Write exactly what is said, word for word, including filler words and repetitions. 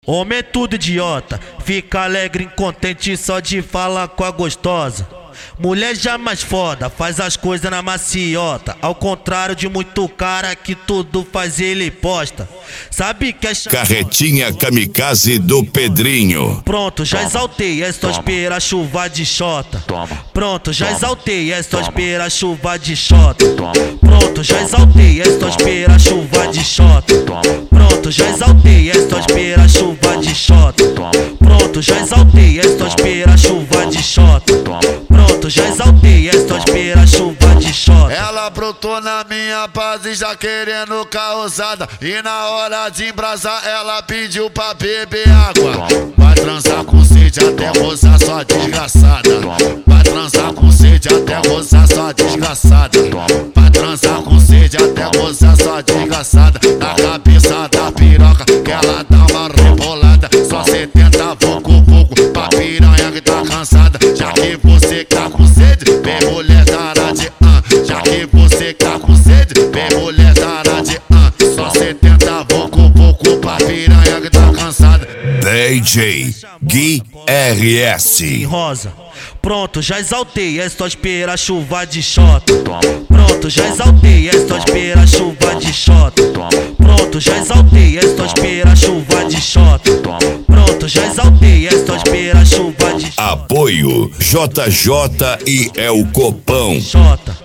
Homem é tudo idiota, fica alegre, incontente só de falar com a gostosa. Mulher já mais foda, faz as coisas na maciota. Ao contrário de muito cara que tudo faz ele posta. Sabe que é ch... Carretinha kamikaze do Pedrinho. Pronto, já exaltei, é só esperar chuva de xota. Pronto, já exaltei, é só esperar chuva de xota. Pronto, já exaltei, é só esperar chuva de xota. Pronto, já exaltei, é só esperar chuva de xota. Pronto, já exaltei, é só esperar chuva de xota. Pronto, já exaltei, é só esperar chuva de xota. Ela brotou na minha base já querendo causada. E na hora de embrasar ela pediu pra beber água. Vai transar com sede até gozar sua desgraçada. Vai transar com sede até gozar sua desgraçada. Vai transar com sede até gozar sua desgraçada. Na cabeça da piroca que ela dá uma rebolada. Só setenta pouco pouco pra piranha que tá cansada. Já que você que tá com sede, vem mulher cara de ah. Já que você que tá com sede, vem mulher cara de ah. Só setenta pouco pouco pra piranha que tá cansada. D J Gui R S Rosa. Pronto, já exaltei, é só esperar chuva de xota. Pronto, já exaltei, é só esperar chuva de xota. Pronto, já exaltei, é só esperar chuva de xota. Pronto, já exaltei, é só esperar chuva de xota. Apoio J J e El Copão. Xota.